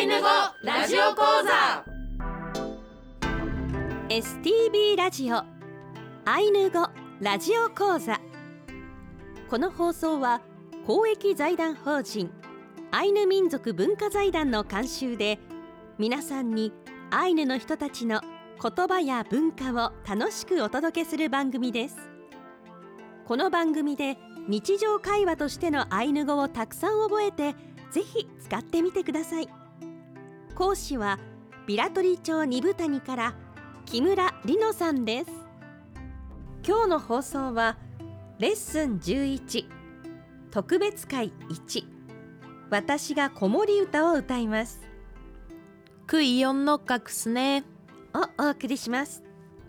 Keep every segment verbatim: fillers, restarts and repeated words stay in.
ヌ語ラジオ講座エスティービー ラジオアイヌ語ラジオ講座。この放送は公益財団法人アイヌ民族文化財団の監修で、皆さんにアイヌの人たちの言葉や文化を楽しくお届けする番組です。この番組で日常会話としてのアイヌ語をたくさん覚えて、ぜひ使ってみてください。講師はビラトリ町二部谷から木村里乃さんです。今日の放送はレッスンじゅういち特別会いち、私が子守歌を歌います。 クイヨンノッカクスねをお送りします。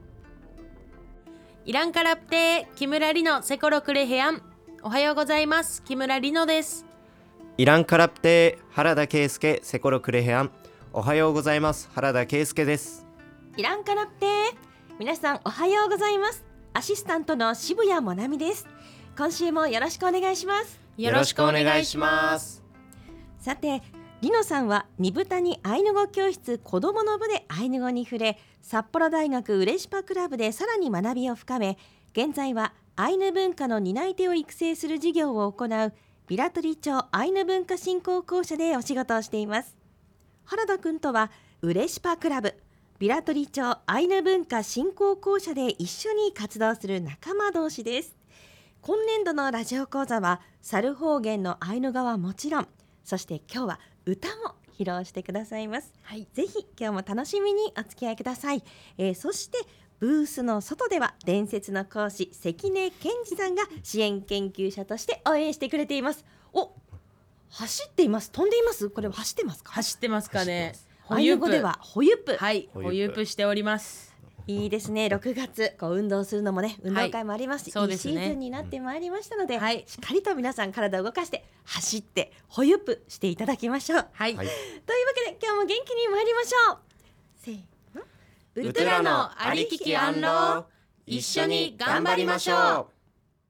イランカラプテ木村里乃セコロクレヘアン。おはようございます。木村里乃です。 イランカラプテ原田圭介セコロクレヘアン。おはようございます。原田圭介です。 イランカラプテ皆さんおはようございます。アシスタントの渋谷もなみです。今週もよろしくお願いします。 よろしくお願いします。 さて、里乃さんは二部谷アイヌ語教室子どもの部でアイヌ語に触れ、札幌大学ウレシパクラブでさらに学びを深め、現在はアイヌ文化の担い手を育成する事業を行うビラトリ町アイヌ文化振興公社でお仕事をしています。原田くんとはウレシパクラブ、ビラトリ町アイヌ文化振興公社で一緒に活動する仲間同士です。今年度のラジオ講座は猿方言のアイヌ語はもちろん、そして今日は歌も披露してくださいます、はい、ぜひ今日も楽しみにお付き合いください、えー、そしてブースの外では伝説の講師関根健二さんが支援研究者として応援してくれています。お、走っています。飛んでいます。これは走ってますか？ 走ってますかね。 アイヌ語ではホユップ。 はい、ホユップしております。 いいですね。ろくがつこう運動するのもね、運動会もありますし、はい、いいシーズンになってまいりましたので、うんはい、しっかりと皆さん体を動かして走ってホユップしていただきましょう。はい、はい、というわけで今日も元気に参りましょう。せーの、 ウトラのありききアンロー、一緒に頑張りましょう。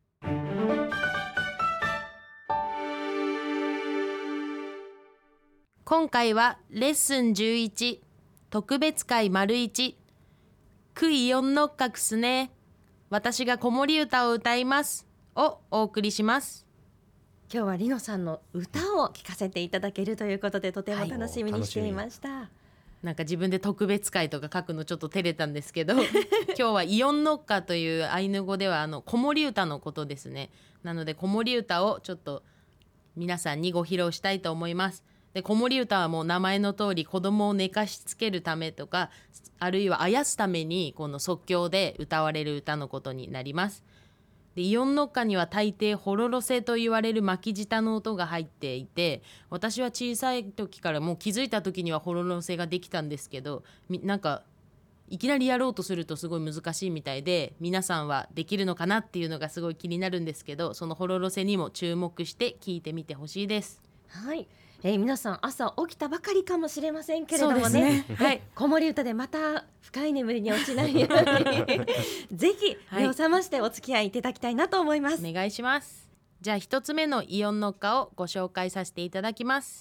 今回はレッスンじゅういち特別会丸いち、クイヨンノッカクスね、私が子守歌を歌いますをお送りします。 今日は里乃さんの歌を聴かせていただけるということで、とても楽しみにしていました、はい、 なんか自分で特別会とか書くのちょっと照れたんですけど今日はイヨンノッカというアイヌ語ではあの子守歌のことですね。なので子守歌をちょっと皆さんにご披露したいと思います。で、子守歌はもう名前の通り子供を寝かしつけるためとか、あるいはあやすためにこの即興で歌われる歌のことになります。で、イヨンノッカには大抵ホロロセと言われる巻き舌の音が入っていて、私は小さい時からもう気づいた時にはホロロセができたんですけど、なんかいきなりやろうとするとすごい難しいみたいで、皆さんはできるのかなっていうのがすごい気になるんですけど、そのホロロセにも注目して聞いてみてほしいです。 はい、えー、皆さん朝起きたばかりかもしれませんけれども ね, そうですね、はい、 子守歌でまた深い眠りに落ちないようにぜひ目を覚ましてお付き合いいただきたいなと思います、 はい、お願いします。じゃあ一つ目のイヨンノッカをご紹介させていただきます。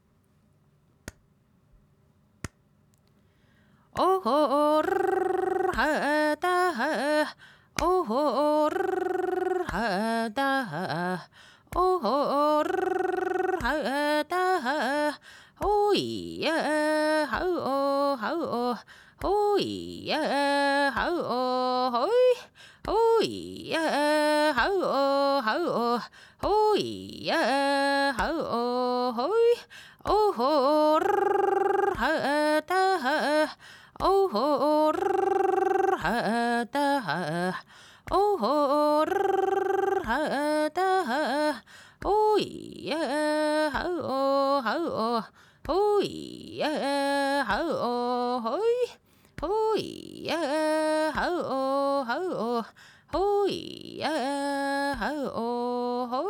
おほるはだは、おほるはだは、おほるはだは、ほいやはうおはうお、ほいやはうおほい、ほいやはうおはうお、ほいやはうおほい、おほるはだは、おほるはだは、おほるはだは、ほいやはうおはうお、ほいやはうおほい、ほいやはうおはうお、ほいやはうおほい。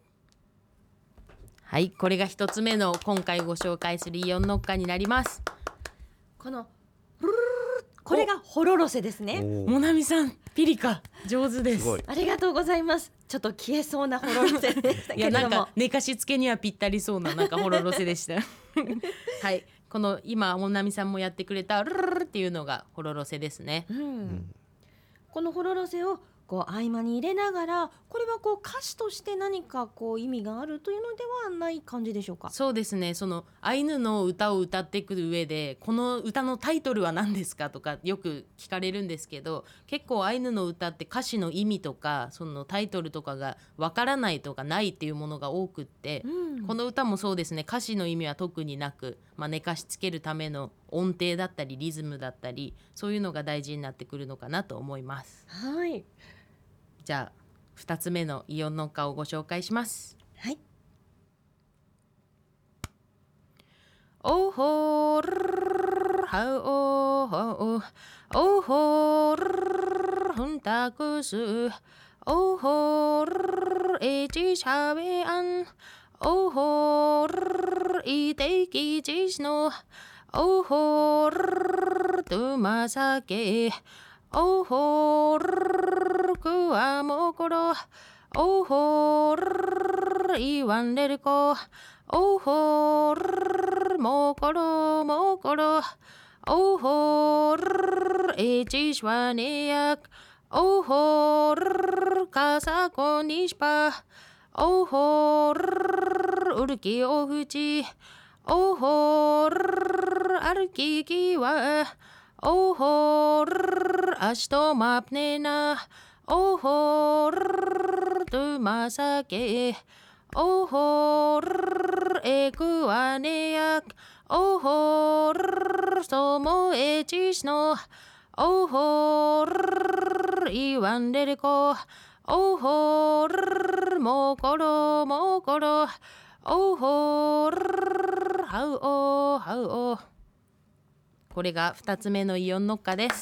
はい、これが一つ目の今回ご紹介するイヨンノッカになります。 このこれがホロロセですね。 モナミさんピリカ上手です。 ありがとうございます。 ちょっと消えそうなホロロセでしたいやけれども、 なんか寝かしつけにはぴったりそうななんかホロロセでしたはい、この今もなみさんもやってくれたルルルルっていうのがホロロセですね。 うんうんこのホロロセをこう合間に入れながら、これはこう歌詞として何かこう意味があるというのではない感じでしょうか。 そうですね、そのアイヌの歌を歌っていく上でこの歌のタイトルは何ですかとかよく聞かれるんですけど、結構アイヌの歌って歌詞の意味とかそのタイトルとかがわからないとかないっていうものが多くって、 うんこの歌もそうですね、歌詞の意味は特になく、まあ、寝かしつけるための音程だったりリズムだったりそういうのが大事になってくるのかなと思います。 はい、 じゃあふたつめのイオンノッカーをご紹介します。 はい、 おほるはおほおほるふんたくすおほるえちしゃべあんおほるいてきちしのおほるとまさけおほるくわもころおほるいわんれるこおほるもころもころおほるえちしわねやおほるかさこにしぱおほるうるきおふちおほる歩ききわおほるあしとまぷねなおほるとまさけおほるえくわねやおほるそもえちしのおほるいわんれれこおほるもころもころおほるはうおはうお。これがふたつめのイオンノッカです。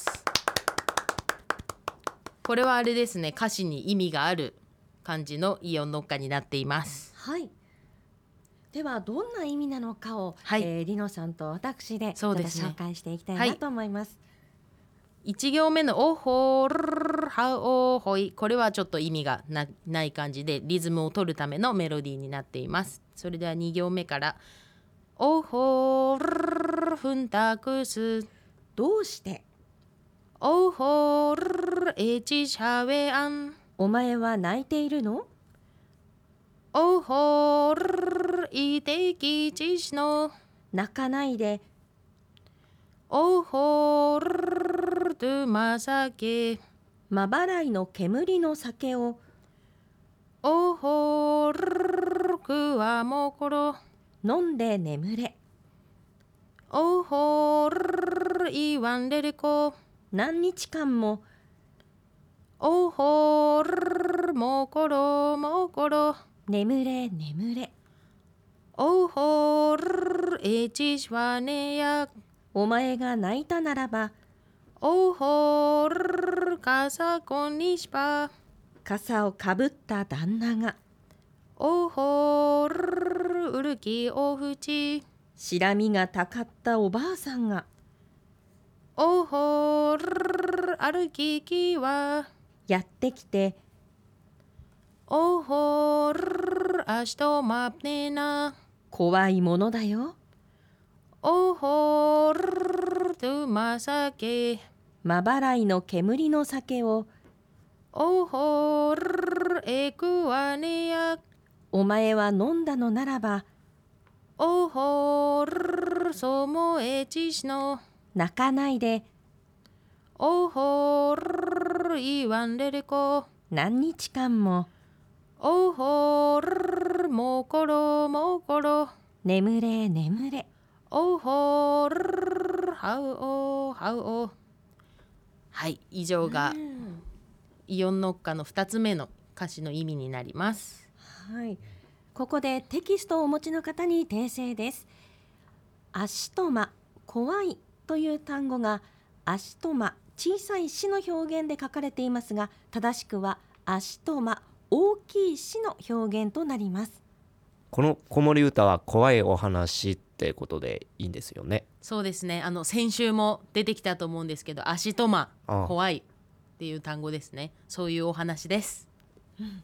これはあれですね、歌詞に意味がある感じのイオンノッカになっています。 はい。ではどんな意味なのかを、 はいえー、リノさんと私でそうですね紹介していきたいはないと思います。 いち行目のおほるはおほい、これはちょっと意味が な, ない感じでリズムを取るためのメロディーになっています。それではに行目からおほるふんたくすどうしておほるえちしゃべあんお前は泣いているの？ おほるいてきちしの泣かないでおほるとまさけまばらいの煙の酒をおほるくわもころ飲んで眠れ。 おほるいわんれれこ何日間もおほるもころもころ眠れ眠れ。 おほるえちしわねやお前が泣いたならばおほるかさこにしぱ傘をかぶった旦那がおほるうるきおふちしらみがたかったおばあさんがおほる歩ききわやってきておほるあしとまぷねな怖いものだよ。 おほるとまさけまばらいの煙の酒をおほるえくわねやお前は飲んだのならばおほるそもえちしの泣かないでおほるいわんれれこ何日間もおほるもころもころ眠れ眠れ。 おほるはうおはうお。はい、以上がうんイオンノッカのふたつめの歌詞の意味になります。 はい、ここでテキストをお持ちの方に訂正です。足とま、怖いという単語が足とま、小さいしの表現で書かれていますが、正しくは足とま、大きいしの表現となります。 この子守歌は怖いお話ってことでいいんですよね。 そうですね、あの先週も出てきたと思うんですけど、足とまああ怖いっていう単語ですね。そういうお話です。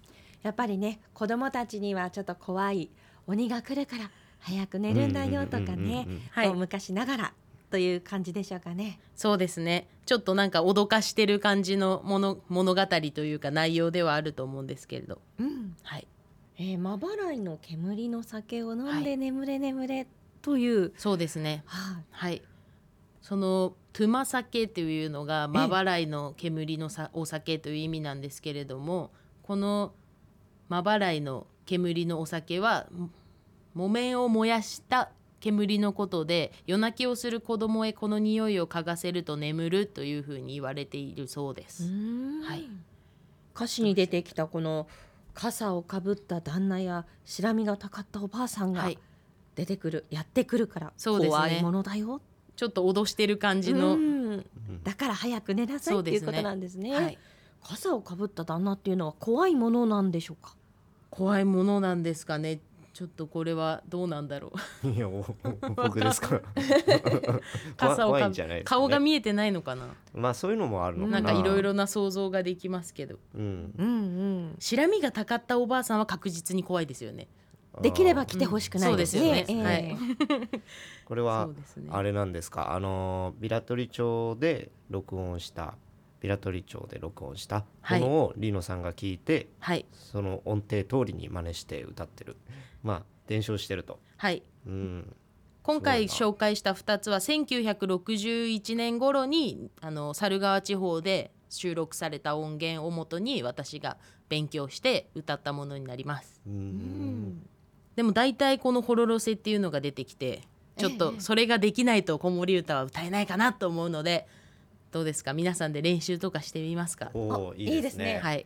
やっぱりね子供たちにはちょっと怖い鬼が来るから早く寝るんだよとかうんうんうんうんねうん、 はいこう昔ながらという感じでしょうかね。 そうですね。ちょっとなんか脅かしてる感じのもの物語というか内容ではあると思うんですけれど、 うんはい、 えー、真払いの煙の酒を飲んはいで眠れ眠れという、 そうですね。 はいはい。そのトゥマ酒というのが真払いの煙のさお酒という意味なんですけれども、この真払いの煙のお酒は木綿を燃やした煙のことで、夜泣きをする子供へこの匂いを嗅がせると眠るというふうに言われているそうでうす。 ーん、 はい歌詞に出てきたこの傘をかぶった旦那や白身がたかったおばあさんがはい、 出てくる、やってくるからそうですね怖いものだよ、 ちょっと脅してる感じうの、 んだから早く寝なさいっていうことなんですね。 はい、 傘をかぶった旦那っていうのは怖いものなんでしょうか。 怖いものなんですかね。ちょっとこれはどうなんだろう。 いやお僕ですか傘をか怖いんじゃないですかね顔が見えてないのかな。 まあそういうのもあるのかな。 なんかいろいろな想像ができますけど、 うんうんうん白身がたかったおばあさんは確実に怖いですよね。 できれば来てほしくないですね。 うんそうですよねええこれはそうですね。 あれなんですか、あのビラトリ町で録音したビラトリ町で録音したものをリノさんが聞いて、 はいその音程通りに真似して歌ってる、まあ伝承してると。 はい。 うん今回すごい紹介したふたつはせんきゅうひゃくろくじゅういちねん頃にあの猿川地方で収録された音源をもとに私が勉強して歌ったものになります。 ううんんでも大体このホロロセっていうのが出てきて、ちょっとそれができないと子守歌は歌えないかなと思うので、どうですか皆さんで練習とかしてみますか。 おおあいいですね。 いいですねはい。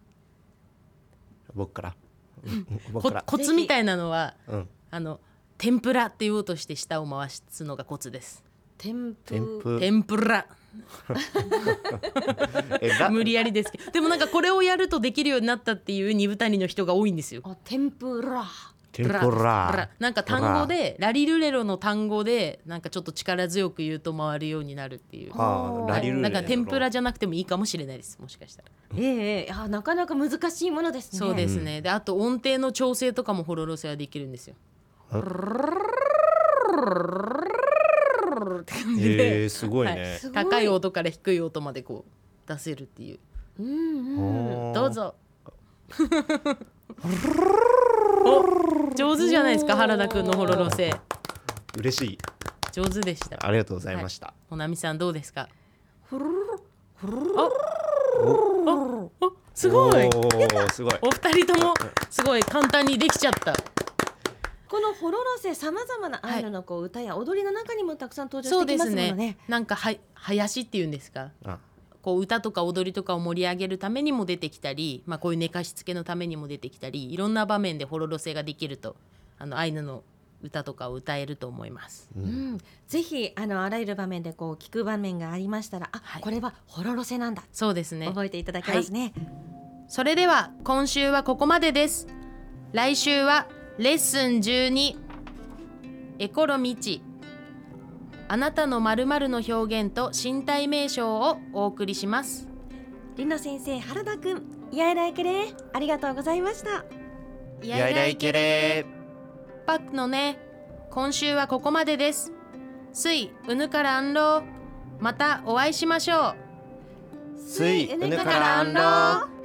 僕から僕こからコツみたいなのはうんあの天ぷらって言おうとして舌を回すのがコツです。 天ぷ天ぷ天ぷらえラ無理やりですけど、でもなんかこれをやるとできるようになったっていう二部谷の人が多いんですよ。 あ天ぷら天ぷプラらなんか単語でラリルレロの単語でなんかちょっと力強く言うと回るようになるっていう。 あーラリルレロだから天ぷらじゃなくてもいいかもしれないです、もしかしたら。 ええあなかなか難しいものですね。 そうですね。であと音程の調整とかもホロロセはできるんですよ。って感じで、 えー、すごいね、 すごい高い音から低い音までこう出せるっていう。 うんうんおーどうぞ。お上手じゃないですか原田くんのホロロセ。 嬉しい、 上手でした。 ありがとうございました、 ほなみさんどうですか。 ふるるおすごい。 おーすごいお二人ともすごい簡単にできちゃった。 このホロロセさまざまなアイヌのこう歌や踊りの中にもたくさん登場そうでしてきますすものね。 ね。なんかは林っていうんですか。 あこう歌とか踊りとかを盛り上げるためにも出てきたり、まあ、こういう寝かしつけのためにも出てきたり、いろんな場面でホロロセができるとあのアイヌの歌とかを歌えると思います。 ううんん、ぜひあのあらゆる場面でこう聞く場面がありましたら、あ、 はいこれはホロロセなんだ、 そうですね。 覚えていただけますね。 それでは今週はここまでです。来週はレッスンじゅうにエコロミチ、あなたの〇〇の表現と身体名称をお送りします。 りの先生、原田くん、いやいらいけれありがとうございました。 いやいらいけれパックのね、今週はここまでです。すいうぬからあんろう、またお会いしましょう。 すいうぬからあんろう。